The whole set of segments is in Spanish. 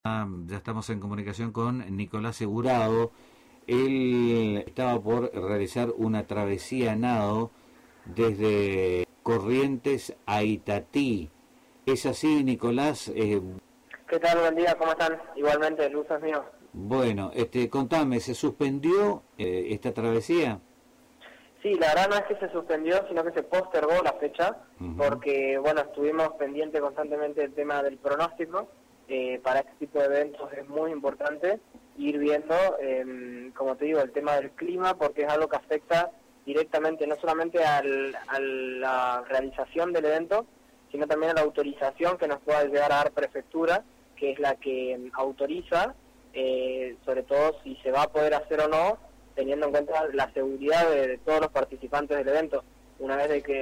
Ya estamos en comunicación con Nicolás Segurado. Él estaba por realizar una travesía a nado desde Corrientes a Itatí. ¿Es así, Nicolás? ¿Qué tal? Buen día, ¿cómo están? Igualmente, el gusto es mío. Bueno, contame, ¿se suspendió esta travesía? Sí, la verdad no es que se suspendió, sino que se postergó la fecha, porque, bueno, estuvimos pendientes constantemente del tema del pronóstico. Para este tipo de eventos es muy importante ir viendo, como te digo, el tema del clima, porque es algo que afecta directamente no solamente a la realización del evento, sino también a la autorización que nos pueda llegar a dar prefectura, que es la que autoriza, sobre todo si se va a poder hacer o no, teniendo en cuenta la seguridad de todos los participantes del evento. Una vez de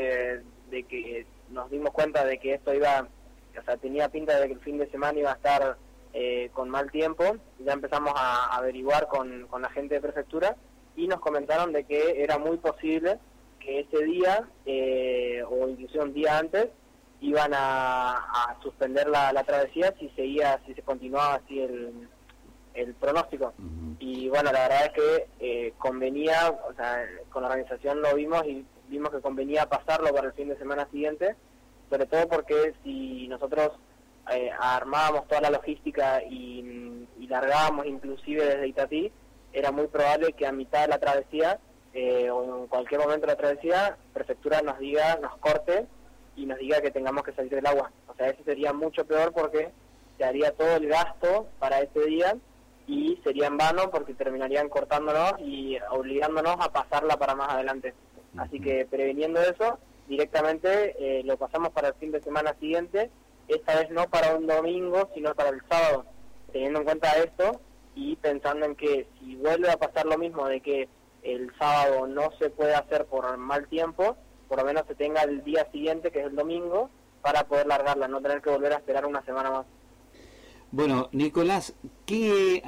que nos dimos cuenta de que esto iba, o sea, tenía pinta de que el fin de semana iba a estar con mal tiempo, ya empezamos a averiguar con la gente de prefectura y nos comentaron de que era muy posible que ese día, o incluso un día antes, iban a suspender la travesía si se continuaba así el pronóstico. Y bueno, la verdad es que convenía, o sea, con la organización lo vimos y vimos que convenía pasarlo para el fin de semana siguiente, sobre todo porque si nosotros armábamos toda la logística y largábamos inclusive desde Itatí, era muy probable que a mitad de la travesía, o en cualquier momento de la travesía, prefectura nos corte y nos diga que tengamos que salir del agua. O sea, eso sería mucho peor porque se haría todo el gasto para ese día y sería en vano porque terminarían cortándonos y obligándonos a pasarla para más adelante. Así que previniendo eso, directamente lo pasamos para el fin de semana siguiente, esta vez no para un domingo, sino para el sábado, teniendo en cuenta esto y pensando en que si vuelve a pasar lo mismo de que el sábado no se puede hacer por mal tiempo, por lo menos se tenga el día siguiente, que es el domingo, para poder largarla, no tener que volver a esperar una semana más. Bueno, Nicolás, ¿qué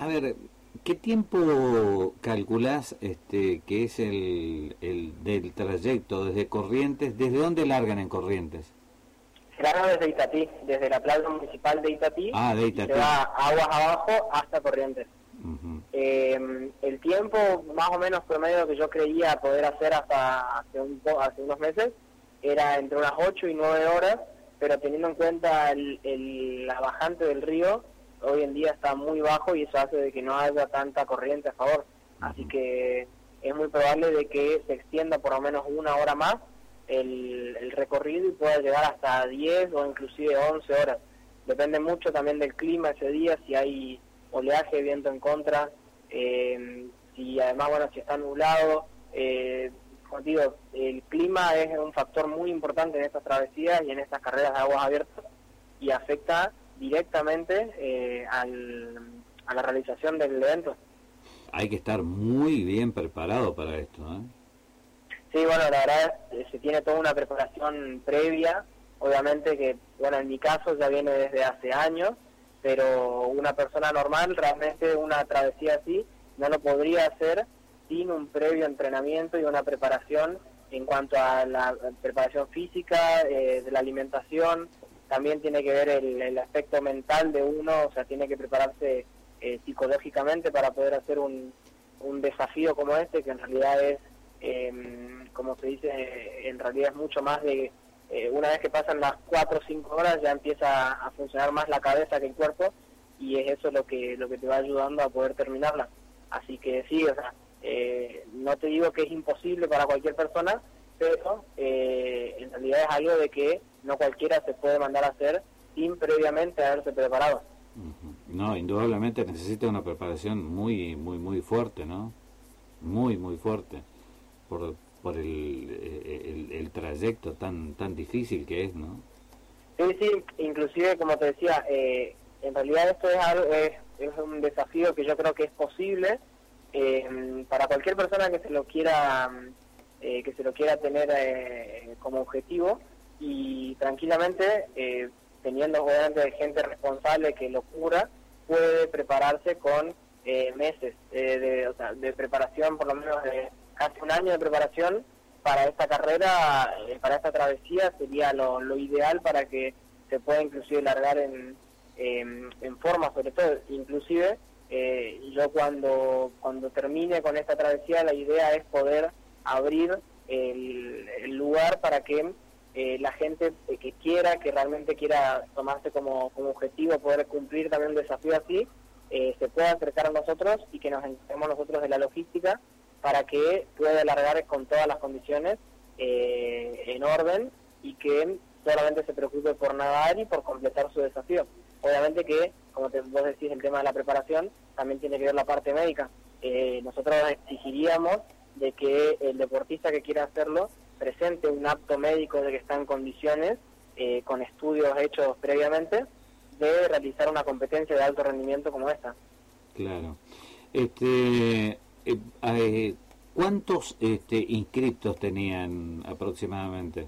tiempo calculás que es el del trayecto desde Corrientes? ¿Desde dónde largan en Corrientes? Se larga desde Itatí, desde la playa municipal de Itatí, de Itatí. Y se va aguas abajo hasta Corrientes. El tiempo más o menos promedio que yo creía poder hacer hasta hace unos meses era entre unas 8 y 9 horas, pero teniendo en cuenta la bajante del río, hoy en día está muy bajo y eso hace de que no haya tanta corriente a favor. Así que es muy probable de que se extienda por lo menos una hora más el recorrido y pueda llegar hasta 10 o inclusive 11 horas. Depende mucho también del clima ese día, si hay oleaje, viento en contra, si además, bueno, si está nublado. Como digo, el clima es un factor muy importante en estas travesías y en estas carreras de aguas abiertas y afecta directamente a la realización del evento. Hay que estar muy bien preparado para esto, ¿eh? Sí, bueno, la verdad se tiene toda una preparación previa, obviamente que, bueno, en mi caso ya viene desde hace años, pero una persona normal, realmente una travesía así, no lo podría hacer sin un previo entrenamiento y una preparación en cuanto a la preparación física, de la alimentación. También tiene que ver el aspecto mental de uno, o sea, tiene que prepararse psicológicamente para poder hacer un desafío como este, que en realidad es, como se dice, en realidad es mucho más de, una vez que pasan las 4 o 5 horas ya empieza a funcionar más la cabeza que el cuerpo y es eso lo que te va ayudando a poder terminarla. Así que sí, o sea, no te digo que es imposible para cualquier persona, pero en realidad es algo de que no cualquiera se puede mandar a hacer sin previamente haberse preparado. No, indudablemente necesita una preparación muy muy muy fuerte, ¿no? Muy muy fuerte por el trayecto tan difícil que es, ¿no? Sí, inclusive como te decía, en realidad esto es un desafío que yo creo que es posible para cualquier persona que se lo quiera tener como objetivo y tranquilamente, teniendo obviamente gente responsable que lo cura, puede prepararse con meses de preparación, por lo menos de casi un año de preparación para esta carrera, para esta travesía sería lo ideal para que se pueda inclusive largar en en forma, sobre todo. Inclusive yo cuando termine con esta travesía, la idea es poder abrir el lugar para que la gente que quiera, que realmente quiera tomarse como objetivo poder cumplir también un desafío así, se pueda acercar a nosotros y que nos encarguemos nosotros de la logística para que pueda alargar con todas las condiciones en orden y que solamente se preocupe por nadar y por completar su desafío. Obviamente que, como vos decís, el tema de la preparación también tiene que ver la parte médica. Nosotros exigiríamos de que el deportista que quiera hacerlo presente un acto médico de que está en condiciones, con estudios hechos previamente, de realizar una competencia de alto rendimiento como esta. Claro. ¿Cuántos inscriptos tenían aproximadamente?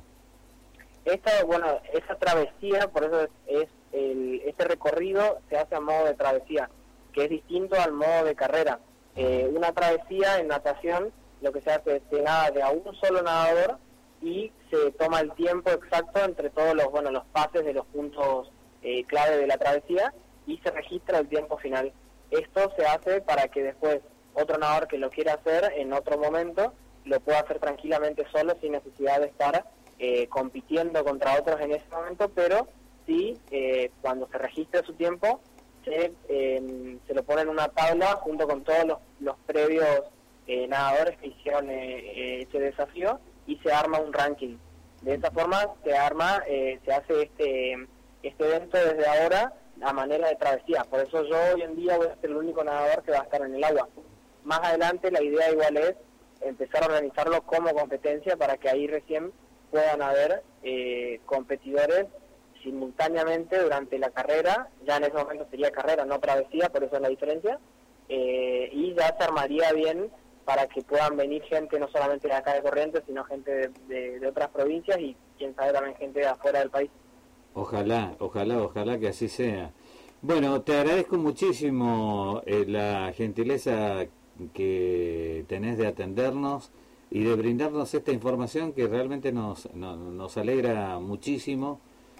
Esa travesía, por eso este recorrido se hace a modo de travesía, que es distinto al modo de carrera. Una travesía en natación, lo que se hace es se nada de a un solo nadador y se toma el tiempo exacto entre todos los pases de los puntos clave de la travesía y se registra el tiempo final. Esto se hace para que después otro nadador que lo quiera hacer en otro momento lo pueda hacer tranquilamente solo, sin necesidad de estar compitiendo contra otros en ese momento, pero sí, cuando se registre su tiempo, se lo pone en una tabla junto con todos los previos nadadores que hicieron ese desafío y se arma un ranking. De esa forma se hace este evento desde ahora a manera de travesía. Por eso yo hoy en día voy a ser el único nadador que va a estar en el agua. Más adelante la idea igual es empezar a organizarlo como competencia para que ahí recién puedan haber competidores simultáneamente durante la carrera. Ya en ese momento sería carrera, no travesía, por eso es la diferencia, y ya se armaría bien para que puedan venir gente no solamente de acá de Corrientes, sino gente de otras provincias y quién sabe también gente de afuera del país. Ojalá que así sea. Bueno, te agradezco muchísimo la gentileza que tenés de atendernos y de brindarnos esta información que realmente nos alegra muchísimo.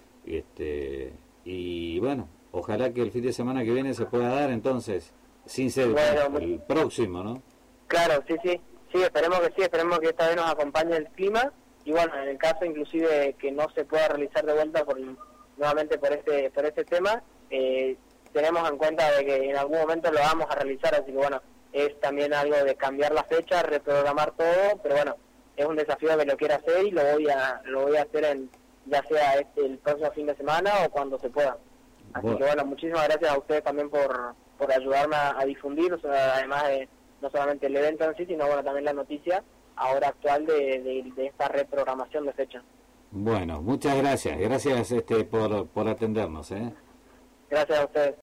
Y bueno, ojalá que el fin de semana que viene se pueda dar entonces, sin ser el próximo, ¿no? Claro, sí, esperemos que esta vez nos acompañe el clima y bueno, en el caso inclusive que no se pueda realizar de vuelta nuevamente por este tema, tenemos en cuenta de que en algún momento lo vamos a realizar, así que bueno, es también algo de cambiar la fecha, reprogramar todo, pero bueno, es un desafío que lo quiero hacer y lo voy a hacer ya sea el próximo fin de semana o cuando se pueda. Así que bueno, muchísimas gracias a ustedes también por ayudarme a difundir, o sea, además de no solamente el evento en sí, sino bueno, también la noticia ahora actual de esta reprogramación de fecha. Bueno, muchas gracias por atendernos. Gracias a ustedes.